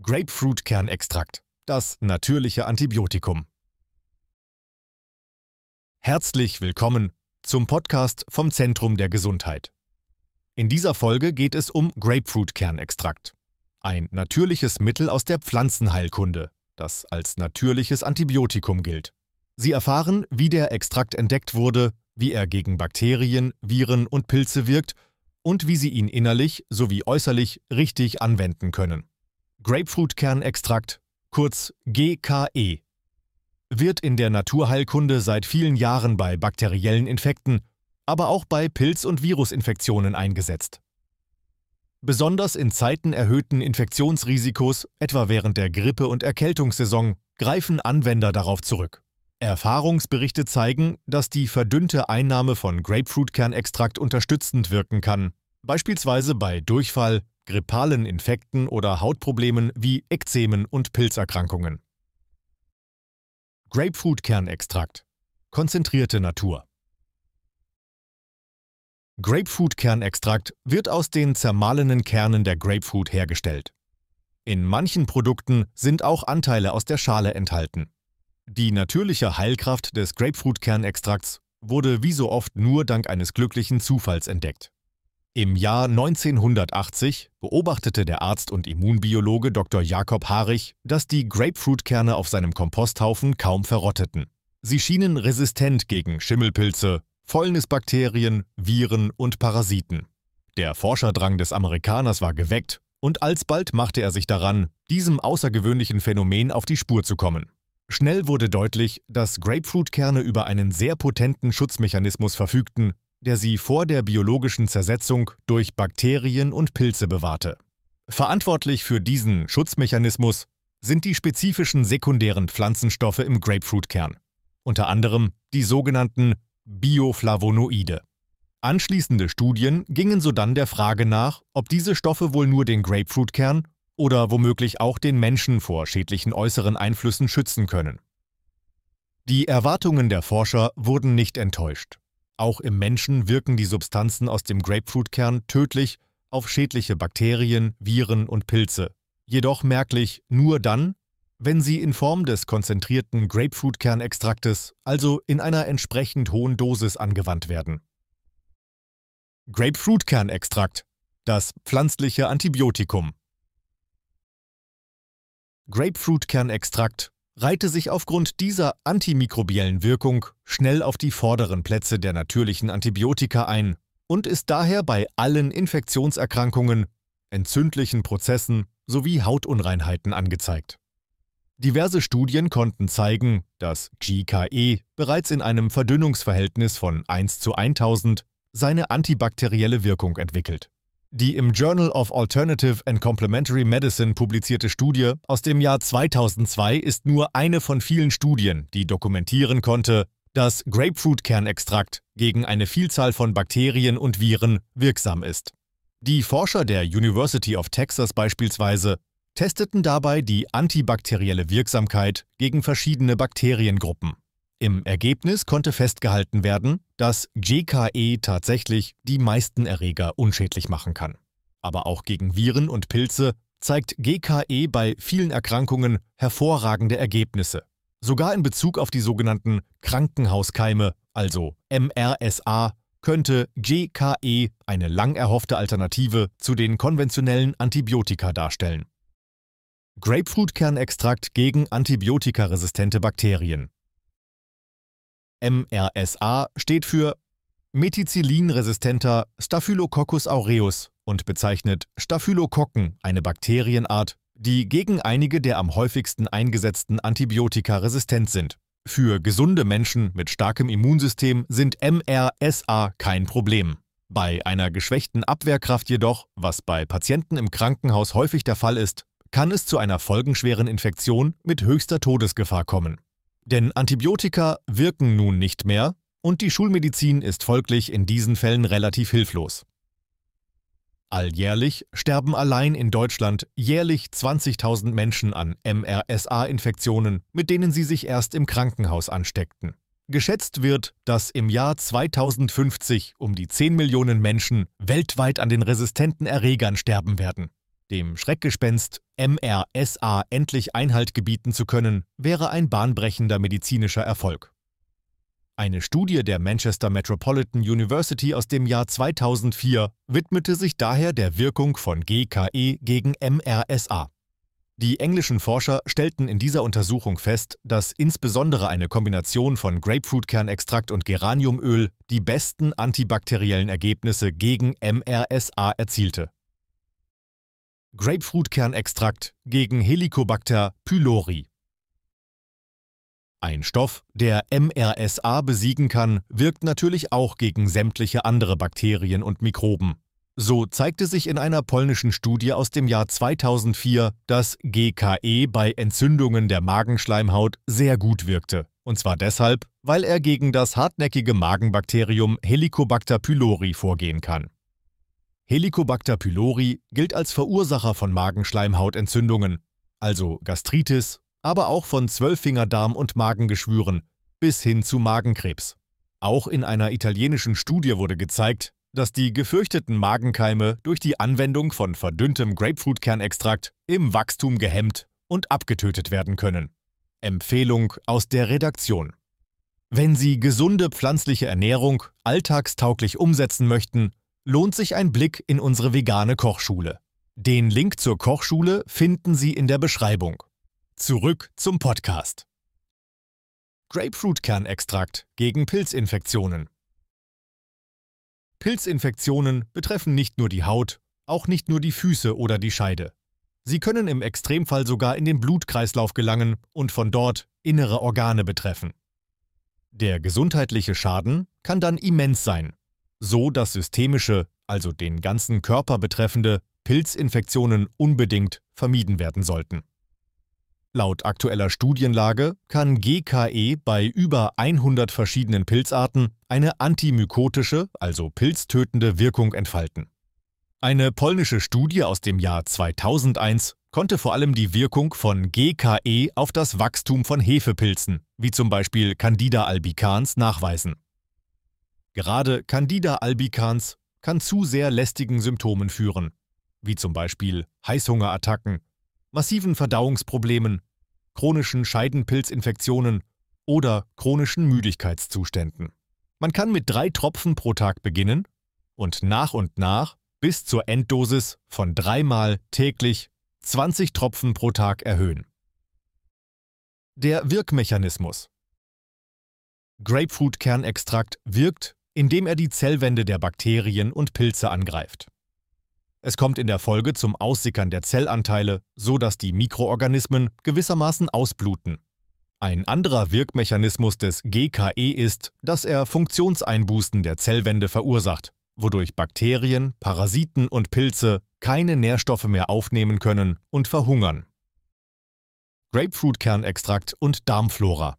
Grapefruitkernextrakt, das natürliche Antibiotikum. Herzlich willkommen zum Podcast vom Zentrum der Gesundheit. In dieser Folge geht es um Grapefruitkernextrakt, ein natürliches Mittel aus der Pflanzenheilkunde, das als natürliches Antibiotikum gilt. Sie erfahren, wie der Extrakt entdeckt wurde, wie er gegen Bakterien, Viren und Pilze wirkt und wie Sie ihn innerlich sowie äußerlich richtig anwenden können. Grapefruitkernextrakt, kurz GKE, wird in der Naturheilkunde seit vielen Jahren bei bakteriellen Infekten, aber auch bei Pilz- und Virusinfektionen eingesetzt. Besonders in Zeiten erhöhten Infektionsrisikos, etwa während der Grippe- und Erkältungssaison, greifen Anwender darauf zurück. Erfahrungsberichte zeigen, dass die verdünnte Einnahme von Grapefruitkernextrakt unterstützend wirken kann, beispielsweise bei Durchfall, grippalen Infekten oder Hautproblemen wie Ekzemen und Pilzerkrankungen. Grapefruitkernextrakt. Konzentrierte Natur. Grapefruitkernextrakt wird aus den zermahlenen Kernen der Grapefruit hergestellt. In manchen Produkten sind auch Anteile aus der Schale enthalten. Die natürliche Heilkraft des Grapefruitkernextrakts wurde wie so oft nur dank eines glücklichen Zufalls entdeckt. Im Jahr 1980 beobachtete der Arzt und Immunbiologe Dr. Jakob Harich, dass die Grapefruitkerne auf seinem Komposthaufen kaum verrotteten. Sie schienen resistent gegen Schimmelpilze, Fäulnisbakterien, Viren und Parasiten. Der Forscherdrang des Amerikaners war geweckt und alsbald machte er sich daran, diesem außergewöhnlichen Phänomen auf die Spur zu kommen. Schnell wurde deutlich, dass Grapefruitkerne über einen sehr potenten Schutzmechanismus verfügten, der sie vor der biologischen Zersetzung durch Bakterien und Pilze bewahrte. Verantwortlich für diesen Schutzmechanismus sind die spezifischen sekundären Pflanzenstoffe im Grapefruitkern, unter anderem die sogenannten Bioflavonoide. Anschließende Studien gingen sodann der Frage nach, ob diese Stoffe wohl nur den Grapefruitkern oder womöglich auch den Menschen vor schädlichen äußeren Einflüssen schützen können. Die Erwartungen der Forscher wurden nicht enttäuscht. Auch im Menschen wirken die Substanzen aus dem Grapefruitkern tödlich auf schädliche Bakterien, Viren und Pilze, jedoch merklich nur dann, wenn sie in Form des konzentrierten Grapefruitkernextraktes, also in einer entsprechend hohen Dosis, angewandt werden. Grapefruitkernextrakt, das pflanzliche Antibiotikum. Grapefruitkernextrakt reihte sich aufgrund dieser antimikrobiellen Wirkung schnell auf die vorderen Plätze der natürlichen Antibiotika ein und ist daher bei allen Infektionserkrankungen, entzündlichen Prozessen sowie Hautunreinheiten angezeigt. Diverse Studien konnten zeigen, dass GKE bereits in einem Verdünnungsverhältnis von 1:1000 seine antibakterielle Wirkung entwickelt. Die im Journal of Alternative and Complementary Medicine publizierte Studie aus dem Jahr 2002 ist nur eine von vielen Studien, die dokumentieren konnte, dass Grapefruitkernextrakt gegen eine Vielzahl von Bakterien und Viren wirksam ist. Die Forscher der University of Texas beispielsweise testeten dabei die antibakterielle Wirksamkeit gegen verschiedene Bakteriengruppen. Im Ergebnis konnte festgehalten werden, dass GKE tatsächlich die meisten Erreger unschädlich machen kann. Aber auch gegen Viren und Pilze zeigt GKE bei vielen Erkrankungen hervorragende Ergebnisse. Sogar in Bezug auf die sogenannten Krankenhauskeime, also MRSA, könnte GKE eine lang erhoffte Alternative zu den konventionellen Antibiotika darstellen. Grapefruitkernextrakt gegen antibiotikaresistente Bakterien. MRSA steht für Methicillin-resistenter Staphylococcus aureus und bezeichnet Staphylokokken, eine Bakterienart, die gegen einige der am häufigsten eingesetzten Antibiotika resistent sind. Für gesunde Menschen mit starkem Immunsystem sind MRSA kein Problem. Bei einer geschwächten Abwehrkraft jedoch, was bei Patienten im Krankenhaus häufig der Fall ist, kann es zu einer folgenschweren Infektion mit höchster Todesgefahr kommen. Denn Antibiotika wirken nun nicht mehr und die Schulmedizin ist folglich in diesen Fällen relativ hilflos. Alljährlich sterben allein in Deutschland jährlich 20.000 Menschen an MRSA-Infektionen, mit denen sie sich erst im Krankenhaus ansteckten. Geschätzt wird, dass im Jahr 2050 um die 10 Millionen Menschen weltweit an den resistenten Erregern sterben werden. Dem Schreckgespenst MRSA endlich Einhalt gebieten zu können, wäre ein bahnbrechender medizinischer Erfolg. Eine Studie der Manchester Metropolitan University aus dem Jahr 2004 widmete sich daher der Wirkung von GKE gegen MRSA. Die englischen Forscher stellten in dieser Untersuchung fest, dass insbesondere eine Kombination von Grapefruitkernextrakt und Geraniumöl die besten antibakteriellen Ergebnisse gegen MRSA erzielte. Grapefruitkernextrakt gegen Helicobacter pylori. Ein Stoff, der MRSA besiegen kann, wirkt natürlich auch gegen sämtliche andere Bakterien und Mikroben. So zeigte sich in einer polnischen Studie aus dem Jahr 2004, dass GKE bei Entzündungen der Magenschleimhaut sehr gut wirkte. Und zwar deshalb, weil er gegen das hartnäckige Magenbakterium Helicobacter pylori vorgehen kann. Helicobacter pylori gilt als Verursacher von Magenschleimhautentzündungen, also Gastritis, aber auch von Zwölffingerdarm- und Magengeschwüren bis hin zu Magenkrebs. Auch in einer italienischen Studie wurde gezeigt, dass die gefürchteten Magenkeime durch die Anwendung von verdünntem Grapefruitkernextrakt im Wachstum gehemmt und abgetötet werden können. Empfehlung aus der Redaktion: Wenn Sie gesunde pflanzliche Ernährung alltagstauglich umsetzen möchten, lohnt sich ein Blick in unsere vegane Kochschule. Den Link zur Kochschule finden Sie in der Beschreibung. Zurück zum Podcast. Grapefruitkernextrakt gegen Pilzinfektionen. Pilzinfektionen betreffen nicht nur die Haut, auch nicht nur die Füße oder die Scheide. Sie können im Extremfall sogar in den Blutkreislauf gelangen und von dort innere Organe betreffen. Der gesundheitliche Schaden kann dann immens sein, so dass systemische, also den ganzen Körper betreffende, Pilzinfektionen unbedingt vermieden werden sollten. Laut aktueller Studienlage kann GKE bei über 100 verschiedenen Pilzarten eine antimykotische, also pilztötende Wirkung entfalten. Eine polnische Studie aus dem Jahr 2001 konnte vor allem die Wirkung von GKE auf das Wachstum von Hefepilzen, wie zum Beispiel Candida albicans, nachweisen. Gerade Candida albicans kann zu sehr lästigen Symptomen führen, wie zum Beispiel Heißhungerattacken, massiven Verdauungsproblemen, chronischen Scheidenpilzinfektionen oder chronischen Müdigkeitszuständen. Man kann mit 3 Tropfen pro Tag beginnen und nach bis zur Enddosis von 3-mal täglich 20 Tropfen pro Tag erhöhen. Der Wirkmechanismus. Grapefruitkernextrakt wirkt, indem er die Zellwände der Bakterien und Pilze angreift. Es kommt in der Folge zum Aussickern der Zellanteile, so dass die Mikroorganismen gewissermaßen ausbluten. Ein anderer Wirkmechanismus des GKE ist, dass er Funktionseinbußen der Zellwände verursacht, wodurch Bakterien, Parasiten und Pilze keine Nährstoffe mehr aufnehmen können und verhungern. Grapefruitkernextrakt und Darmflora.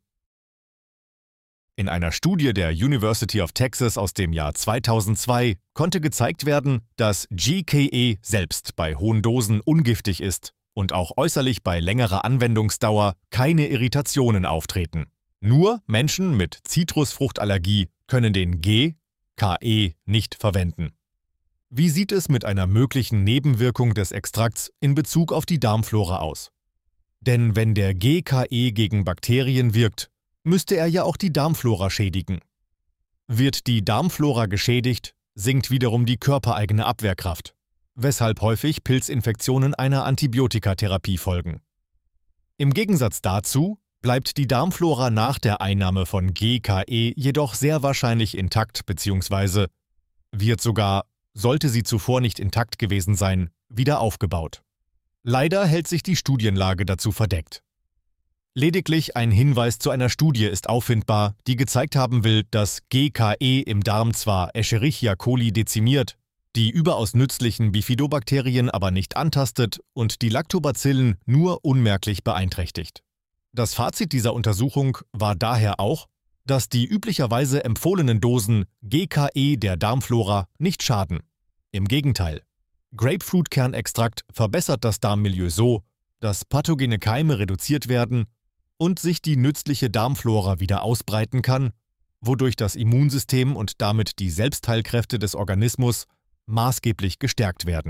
In einer Studie der University of Texas aus dem Jahr 2002 konnte gezeigt werden, dass GKE selbst bei hohen Dosen ungiftig ist und auch äußerlich bei längerer Anwendungsdauer keine Irritationen auftreten. Nur Menschen mit Zitrusfruchtallergie können den GKE nicht verwenden. Wie sieht es mit einer möglichen Nebenwirkung des Extrakts in Bezug auf die Darmflora aus? Denn wenn der GKE gegen Bakterien wirkt, müsste er ja auch die Darmflora schädigen. Wird die Darmflora geschädigt, sinkt wiederum die körpereigene Abwehrkraft, weshalb häufig Pilzinfektionen einer Antibiotikatherapie folgen. Im Gegensatz dazu bleibt die Darmflora nach der Einnahme von GKE jedoch sehr wahrscheinlich intakt bzw. wird sogar, sollte sie zuvor nicht intakt gewesen sein, wieder aufgebaut. Leider hält sich die Studienlage dazu verdeckt. Lediglich ein Hinweis zu einer Studie ist auffindbar, die gezeigt haben will, dass GKE im Darm zwar Escherichia coli dezimiert, die überaus nützlichen Bifidobakterien aber nicht antastet und die Lactobacillen nur unmerklich beeinträchtigt. Das Fazit dieser Untersuchung war daher auch, dass die üblicherweise empfohlenen Dosen GKE der Darmflora nicht schaden. Im Gegenteil, Grapefruitkernextrakt verbessert das Darmmilieu so, dass pathogene Keime reduziert werden und sich die nützliche Darmflora wieder ausbreiten kann, wodurch das Immunsystem und damit die Selbstheilkräfte des Organismus maßgeblich gestärkt werden.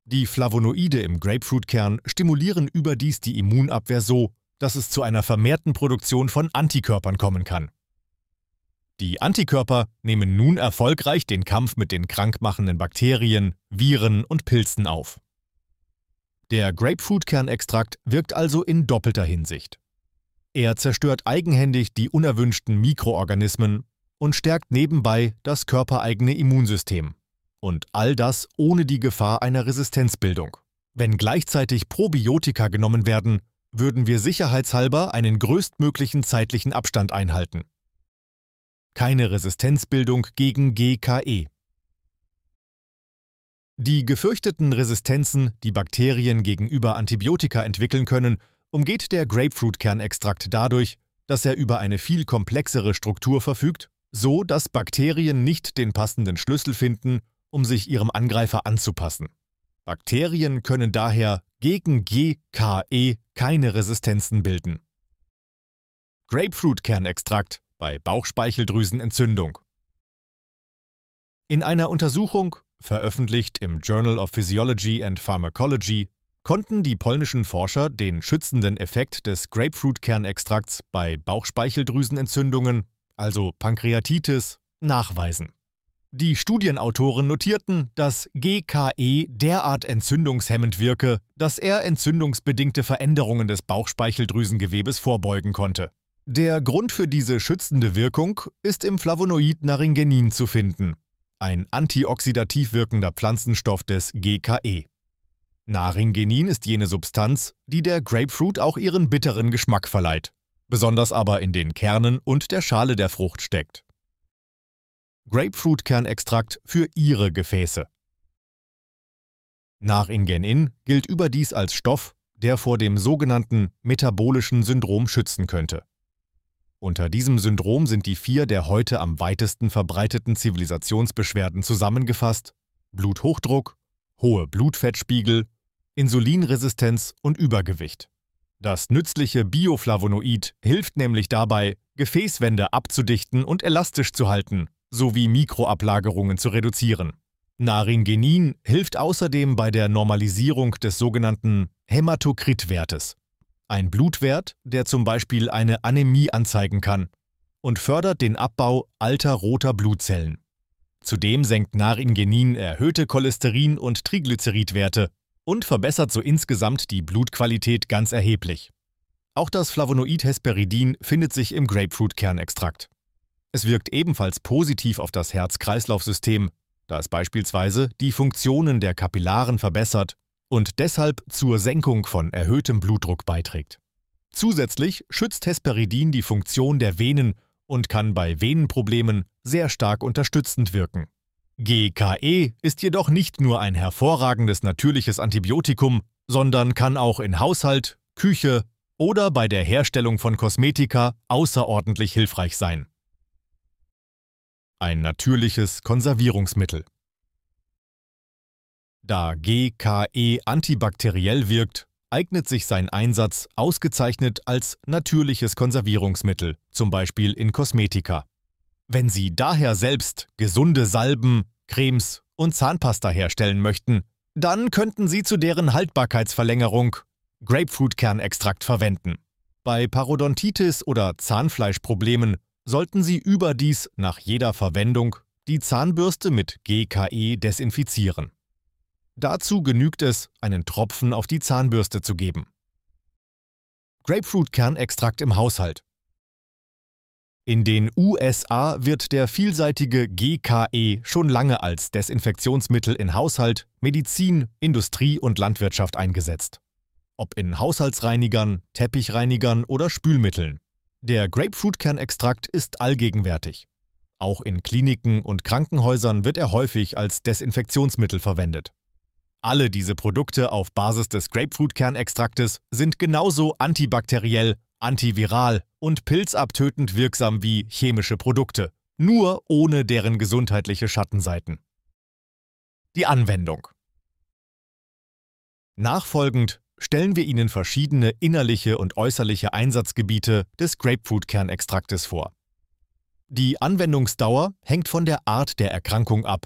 Die Flavonoide im Grapefruitkern stimulieren überdies die Immunabwehr so, dass es zu einer vermehrten Produktion von Antikörpern kommen kann. Die Antikörper nehmen nun erfolgreich den Kampf mit den krankmachenden Bakterien, Viren und Pilzen auf. Der Grapefruitkernextrakt wirkt also in doppelter Hinsicht. Er zerstört eigenhändig die unerwünschten Mikroorganismen und stärkt nebenbei das körpereigene Immunsystem. Und all das ohne die Gefahr einer Resistenzbildung. Wenn gleichzeitig Probiotika genommen werden, würden wir sicherheitshalber einen größtmöglichen zeitlichen Abstand einhalten. Keine Resistenzbildung gegen GKE. Die gefürchteten Resistenzen, die Bakterien gegenüber Antibiotika entwickeln können, umgeht der Grapefruitkernextrakt dadurch, dass er über eine viel komplexere Struktur verfügt, so dass Bakterien nicht den passenden Schlüssel finden, um sich ihrem Angreifer anzupassen. Bakterien können daher gegen GKE keine Resistenzen bilden. Grapefruitkernextrakt bei Bauchspeicheldrüsenentzündung. In einer Untersuchung, veröffentlicht im Journal of Physiology and Pharmacology, konnten die polnischen Forscher den schützenden Effekt des Grapefruitkernextrakts bei Bauchspeicheldrüsenentzündungen, also Pankreatitis, nachweisen. Die Studienautoren notierten, dass GKE derart entzündungshemmend wirke, dass er entzündungsbedingte Veränderungen des Bauchspeicheldrüsengewebes vorbeugen konnte. Der Grund für diese schützende Wirkung ist im Flavonoid Naringenin zu finden, ein antioxidativ wirkender Pflanzenstoff des GKE. Naringenin ist jene Substanz, die der Grapefruit auch ihren bitteren Geschmack verleiht, besonders aber in den Kernen und der Schale der Frucht steckt. Grapefruitkernextrakt für ihre Gefäße. Naringenin gilt überdies als Stoff, der vor dem sogenannten metabolischen Syndrom schützen könnte. Unter diesem Syndrom sind die 4 der heute am weitesten verbreiteten Zivilisationsbeschwerden zusammengefasst: Bluthochdruck, hohe Blutfettspiegel, Insulinresistenz und Übergewicht. Das nützliche Bioflavonoid hilft nämlich dabei, Gefäßwände abzudichten und elastisch zu halten, sowie Mikroablagerungen zu reduzieren. Naringenin hilft außerdem bei der Normalisierung des sogenannten Hämatokritwertes, ein Blutwert, der zum Beispiel eine Anämie anzeigen kann, und fördert den Abbau alter roter Blutzellen. Zudem senkt Naringenin erhöhte Cholesterin- und Triglyceridwerte und verbessert so insgesamt die Blutqualität ganz erheblich. Auch das Flavonoid Hesperidin findet sich im Grapefruitkernextrakt. Es wirkt ebenfalls positiv auf das Herz-Kreislauf-System, da es beispielsweise die Funktionen der Kapillaren verbessert und deshalb zur Senkung von erhöhtem Blutdruck beiträgt. Zusätzlich schützt Hesperidin die Funktion der Venen und kann bei Venenproblemen sehr stark unterstützend wirken. GKE ist jedoch nicht nur ein hervorragendes natürliches Antibiotikum, sondern kann auch in Haushalt, Küche oder bei der Herstellung von Kosmetika außerordentlich hilfreich sein. Ein natürliches Konservierungsmittel. Da GKE antibakteriell wirkt, eignet sich sein Einsatz ausgezeichnet als natürliches Konservierungsmittel, zum Beispiel in Kosmetika. Wenn Sie daher selbst gesunde Salben, Cremes und Zahnpasta herstellen möchten, dann könnten Sie zu deren Haltbarkeitsverlängerung Grapefruitkernextrakt verwenden. Bei Parodontitis oder Zahnfleischproblemen sollten Sie überdies nach jeder Verwendung die Zahnbürste mit GKE desinfizieren. Dazu genügt es, einen Tropfen auf die Zahnbürste zu geben. Grapefruitkernextrakt im Haushalt. In den USA wird der vielseitige GKE schon lange als Desinfektionsmittel in Haushalt, Medizin, Industrie und Landwirtschaft eingesetzt. Ob in Haushaltsreinigern, Teppichreinigern oder Spülmitteln. Der Grapefruitkernextrakt ist allgegenwärtig. Auch in Kliniken und Krankenhäusern wird er häufig als Desinfektionsmittel verwendet. Alle diese Produkte auf Basis des Grapefruitkernextraktes sind genauso antibakteriell, antiviral und pilzabtötend wirksam wie chemische Produkte, nur ohne deren gesundheitliche Schattenseiten. Die Anwendung. Nachfolgend stellen wir Ihnen verschiedene innerliche und äußerliche Einsatzgebiete des Grapefruitkernextraktes vor. Die Anwendungsdauer hängt von der Art der Erkrankung ab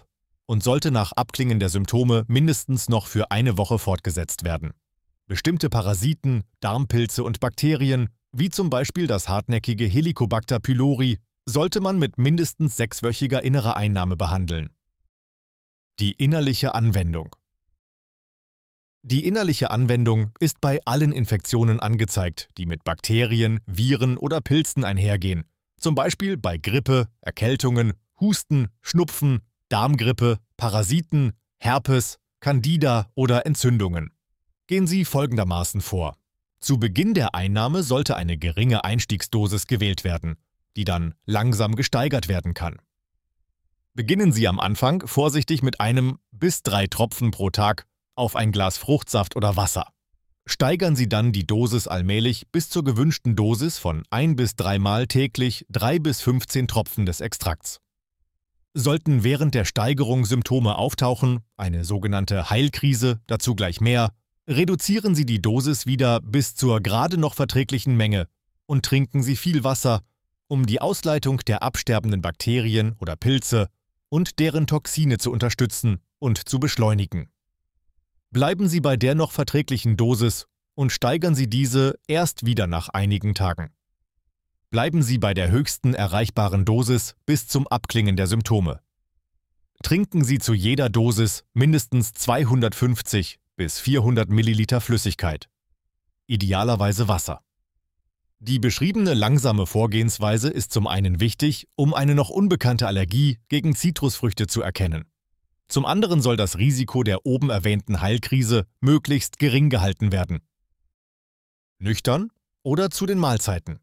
und sollte nach Abklingen der Symptome mindestens noch für eine Woche fortgesetzt werden. Bestimmte Parasiten, Darmpilze und Bakterien, wie zum Beispiel das hartnäckige Helicobacter pylori, sollte man mit mindestens 6-wöchiger innerer Einnahme behandeln. Die innerliche Anwendung. Die innerliche Anwendung ist bei allen Infektionen angezeigt, die mit Bakterien, Viren oder Pilzen einhergehen, zum Beispiel bei Grippe, Erkältungen, Husten, Schnupfen, Darmgrippe, Parasiten, Herpes, Candida oder Entzündungen. Gehen Sie folgendermaßen vor. Zu Beginn der Einnahme sollte eine geringe Einstiegsdosis gewählt werden, die dann langsam gesteigert werden kann. Beginnen Sie am Anfang vorsichtig mit 1 bis 3 Tropfen pro Tag auf ein Glas Fruchtsaft oder Wasser. Steigern Sie dann die Dosis allmählich bis zur gewünschten Dosis von 1 bis 3 Mal täglich 3 bis 15 Tropfen des Extrakts. Sollten während der Steigerung Symptome auftauchen, eine sogenannte Heilkrise, dazu gleich mehr, reduzieren Sie die Dosis wieder bis zur gerade noch verträglichen Menge und trinken Sie viel Wasser, um die Ausleitung der absterbenden Bakterien oder Pilze und deren Toxine zu unterstützen und zu beschleunigen. Bleiben Sie bei der noch verträglichen Dosis und steigern Sie diese erst wieder nach einigen Tagen. Bleiben Sie bei der höchsten erreichbaren Dosis bis zum Abklingen der Symptome. Trinken Sie zu jeder Dosis mindestens 250 bis 400 Milliliter Flüssigkeit, idealerweise Wasser. Die beschriebene langsame Vorgehensweise ist zum einen wichtig, um eine noch unbekannte Allergie gegen Zitrusfrüchte zu erkennen. Zum anderen soll das Risiko der oben erwähnten Heilkrise möglichst gering gehalten werden. Nüchtern oder zu den Mahlzeiten.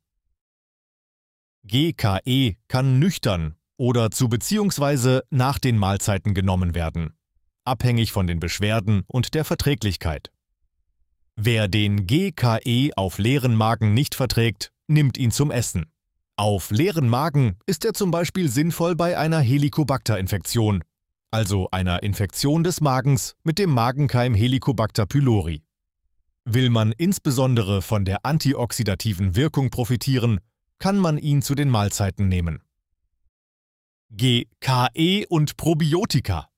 GKE kann nüchtern oder zu bzw. nach den Mahlzeiten genommen werden, abhängig von den Beschwerden und der Verträglichkeit. Wer den GKE auf leeren Magen nicht verträgt, nimmt ihn zum Essen. Auf leeren Magen ist er zum Beispiel sinnvoll bei einer Helicobacter-Infektion, also einer Infektion des Magens mit dem Magenkeim Helicobacter pylori. Will man insbesondere von der antioxidativen Wirkung profitieren, kann man ihn zu den Mahlzeiten nehmen. GKE und Probiotika.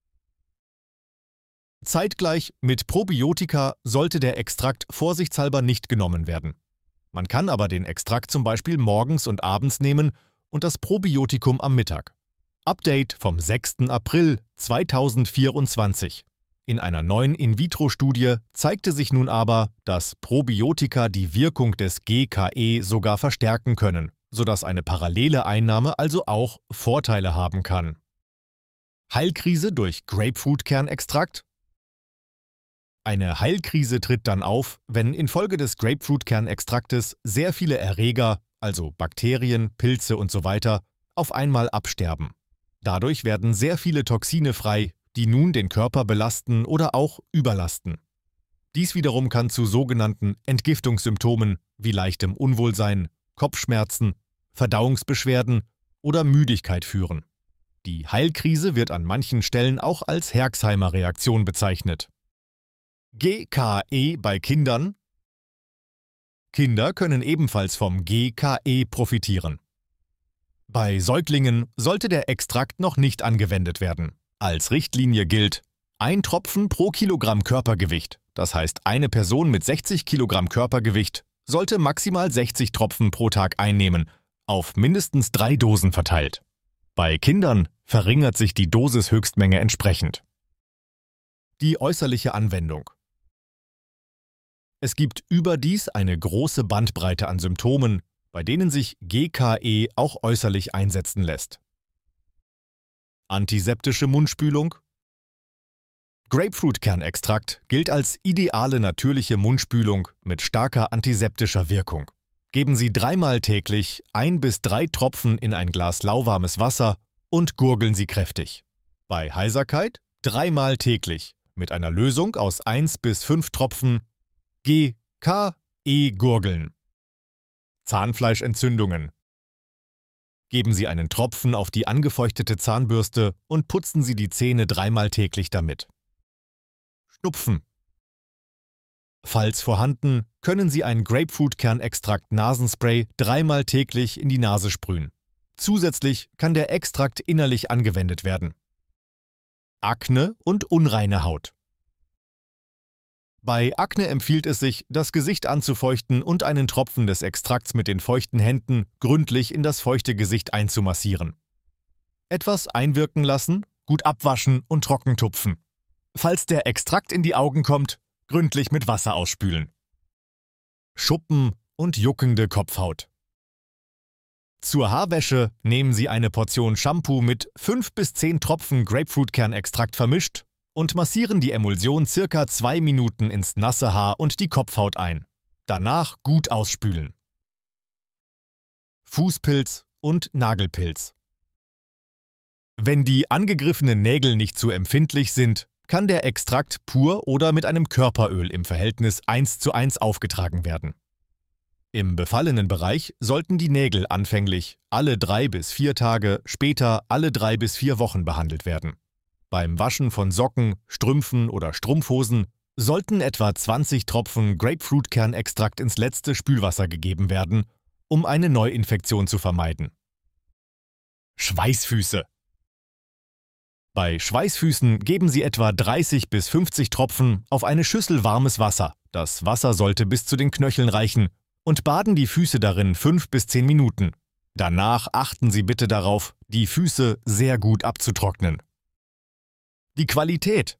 Zeitgleich mit Probiotika sollte der Extrakt vorsichtshalber nicht genommen werden. Man kann aber den Extrakt zum Beispiel morgens und abends nehmen und das Probiotikum am Mittag. Update vom 6. April 2024. In einer neuen In-vitro-Studie zeigte sich nun aber, dass Probiotika die Wirkung des GKE sogar verstärken können, sodass eine parallele Einnahme also auch Vorteile haben kann. Heilkrise durch Grapefruitkernextrakt? Eine Heilkrise tritt dann auf, wenn infolge des Grapefruitkernextraktes sehr viele Erreger, also Bakterien, Pilze usw., auf einmal absterben. Dadurch werden sehr viele Toxine frei, die nun den Körper belasten oder auch überlasten. Dies wiederum kann zu sogenannten Entgiftungssymptomen wie leichtem Unwohlsein, Kopfschmerzen, Verdauungsbeschwerden oder Müdigkeit führen. Die Heilkrise wird an manchen Stellen auch als Herxheimer-Reaktion bezeichnet. GKE bei Kindern? Kinder können ebenfalls vom GKE profitieren. Bei Säuglingen sollte der Extrakt noch nicht angewendet werden. Als Richtlinie gilt 1 Tropfen pro Kilogramm Körpergewicht. Das heißt, eine Person mit 60 Kilogramm Körpergewicht sollte maximal 60 Tropfen pro Tag einnehmen, auf mindestens 3 Dosen verteilt. Bei Kindern verringert sich die Dosishöchstmenge entsprechend. Die äußerliche Anwendung. Es gibt überdies eine große Bandbreite an Symptomen, bei denen sich GKE auch äußerlich einsetzen lässt. Antiseptische Mundspülung. Grapefruitkernextrakt gilt als ideale natürliche Mundspülung mit starker antiseptischer Wirkung. Geben Sie 3-mal täglich 1 bis 3 Tropfen in ein Glas lauwarmes Wasser und gurgeln Sie kräftig. Bei Heiserkeit 3-mal täglich mit einer Lösung aus 1 bis 5 Tropfen GKE gurgeln. Zahnfleischentzündungen. Geben Sie einen Tropfen auf die angefeuchtete Zahnbürste und putzen Sie die Zähne 3-mal täglich damit. Schnupfen. Falls vorhanden, können Sie ein Grapefruitkernextrakt-Nasenspray 3-mal täglich in die Nase sprühen. Zusätzlich kann der Extrakt innerlich angewendet werden. Akne und unreine Haut. Bei Akne empfiehlt es sich, das Gesicht anzufeuchten und einen Tropfen des Extrakts mit den feuchten Händen gründlich in das feuchte Gesicht einzumassieren. Etwas einwirken lassen, gut abwaschen und trocken tupfen. Falls der Extrakt in die Augen kommt, gründlich mit Wasser ausspülen. Schuppen und juckende Kopfhaut. Zur Haarwäsche nehmen Sie eine Portion Shampoo mit 5 bis 10 Tropfen Grapefruitkernextrakt vermischt und massieren die Emulsion ca. 2 Minuten ins nasse Haar und die Kopfhaut ein. Danach gut ausspülen. Fußpilz und Nagelpilz. Wenn die angegriffenen Nägel nicht zu empfindlich sind, kann der Extrakt pur oder mit einem Körperöl im Verhältnis 1:1 aufgetragen werden. Im befallenen Bereich sollten die Nägel anfänglich alle 3 bis 4 Tage, später alle 3 bis 4 Wochen behandelt werden. Beim Waschen von Socken, Strümpfen oder Strumpfhosen sollten etwa 20 Tropfen Grapefruitkernextrakt ins letzte Spülwasser gegeben werden, um eine Neuinfektion zu vermeiden. Schweißfüße. Bei Schweißfüßen geben Sie etwa 30 bis 50 Tropfen auf eine Schüssel warmes Wasser. Das Wasser sollte bis zu den Knöcheln reichen und baden die Füße darin 5 bis 10 Minuten. Danach achten Sie bitte darauf, die Füße sehr gut abzutrocknen. Die Qualität.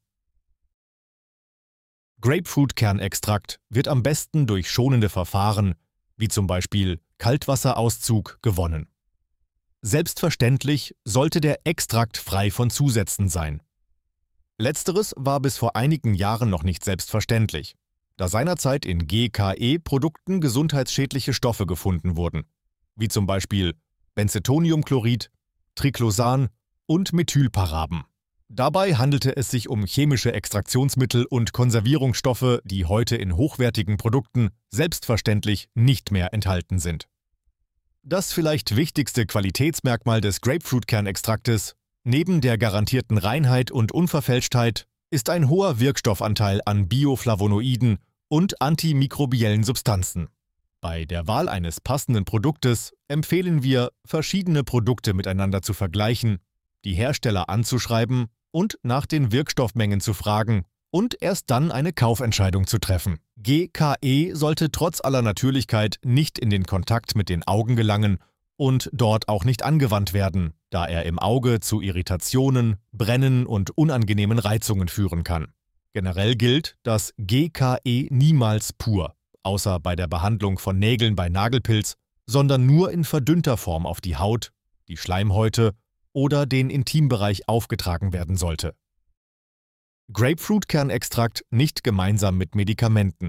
Grapefruitkernextrakt wird am besten durch schonende Verfahren, wie zum Beispiel Kaltwasserauszug, gewonnen. Selbstverständlich sollte der Extrakt frei von Zusätzen sein. Letzteres war bis vor einigen Jahren noch nicht selbstverständlich, da seinerzeit in GKE-Produkten gesundheitsschädliche Stoffe gefunden wurden, wie zum Beispiel Benzethoniumchlorid, Triclosan und Methylparaben. Dabei handelte es sich um chemische Extraktionsmittel und Konservierungsstoffe, die heute in hochwertigen Produkten selbstverständlich nicht mehr enthalten sind. Das vielleicht wichtigste Qualitätsmerkmal des Grapefruitkernextraktes, neben der garantierten Reinheit und Unverfälschtheit, ist ein hoher Wirkstoffanteil an Bioflavonoiden und antimikrobiellen Substanzen. Bei der Wahl eines passenden Produktes empfehlen wir, verschiedene Produkte miteinander zu vergleichen, die Hersteller anzuschreiben und nach den Wirkstoffmengen zu fragen und erst dann eine Kaufentscheidung zu treffen. GKE sollte trotz aller Natürlichkeit nicht in den Kontakt mit den Augen gelangen und dort auch nicht angewandt werden, da er im Auge zu Irritationen, Brennen und unangenehmen Reizungen führen kann. Generell gilt, dass GKE niemals pur, außer bei der Behandlung von Nägeln bei Nagelpilz, sondern nur in verdünnter Form auf die Haut, die Schleimhäute oder den Intimbereich aufgetragen werden sollte. Grapefruitkernextrakt nicht gemeinsam mit Medikamenten.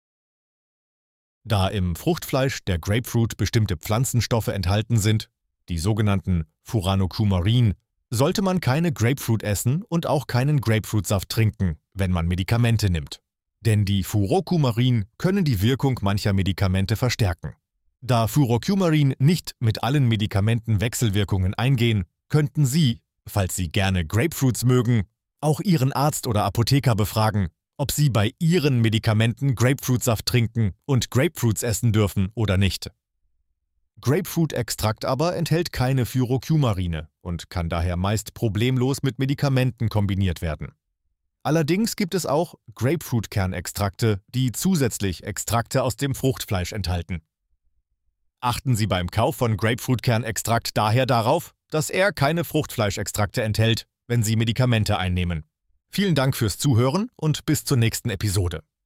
Da im Fruchtfleisch der Grapefruit bestimmte Pflanzenstoffe enthalten sind, die sogenannten Furanocoumarin, sollte man keine Grapefruit essen und auch keinen Grapefruitsaft trinken, wenn man Medikamente nimmt. Denn die Furocumarin können die Wirkung mancher Medikamente verstärken. Da Furocumarin nicht mit allen Medikamenten Wechselwirkungen eingehen, könnten Sie, falls Sie gerne Grapefruits mögen, auch Ihren Arzt oder Apotheker befragen, ob Sie bei Ihren Medikamenten Grapefruitsaft trinken und Grapefruits essen dürfen oder nicht. Grapefruit-Extrakt aber enthält keine Furocumarine und kann daher meist problemlos mit Medikamenten kombiniert werden. Allerdings gibt es auch Grapefruitkernextrakte, die zusätzlich Extrakte aus dem Fruchtfleisch enthalten. Achten Sie beim Kauf von Grapefruitkernextrakt daher darauf, dass er keine Fruchtfleischextrakte enthält, wenn Sie Medikamente einnehmen. Vielen Dank fürs Zuhören und bis zur nächsten Episode.